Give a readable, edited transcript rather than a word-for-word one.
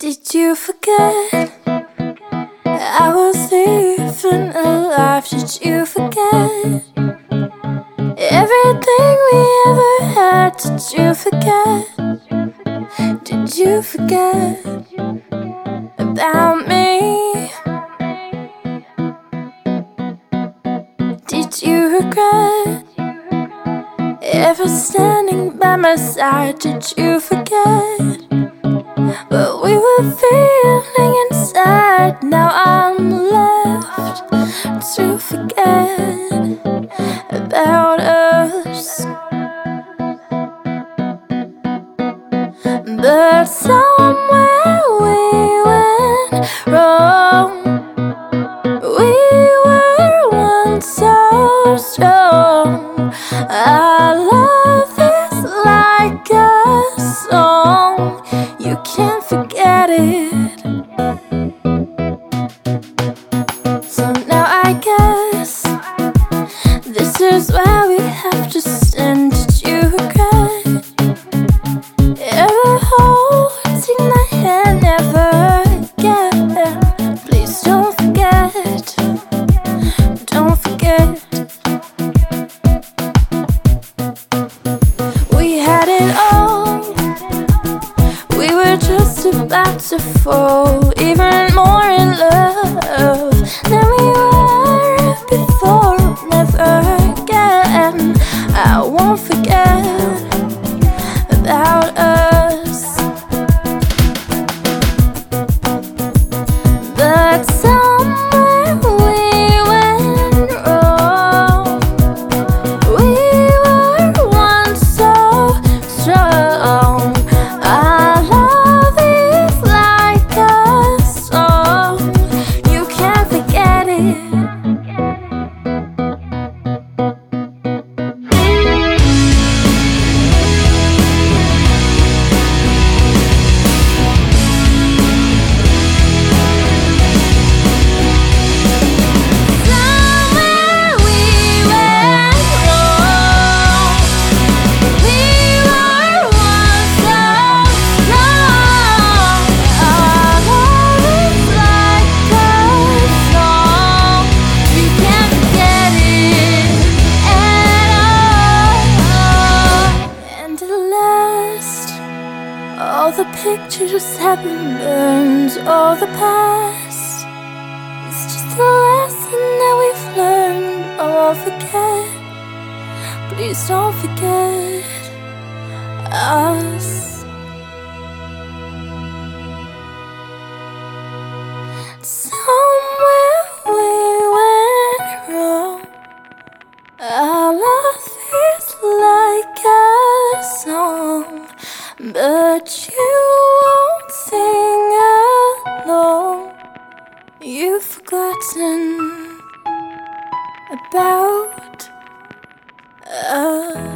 Did you forget I was even alive? Did you forget everything we ever had? Did you forget? Did you forget about me? Did you regret ever standing by my side? Did you forget what we were feeling inside? Now I'm left to forget about us, but somewhere we went wrong. We were once so strong. Our love is like a song, you can't forget it. So now I guess this is where we have to stand. Did you regret ever holding my hand ever again? Please don't forget, don't forget. We had it all, we were just about to fall even more in love than we were before. Never again, I won't forget about us, but somewhere we went wrong. We were once so strong. Our love is like a song, you can't forget it. All the pictures have been burned, all the past. It's just a lesson that we've learned. I won't forget, please don't forget us. Somewhere we went wrong. Our love is like a song, but you won't sing along. You've forgotten about us.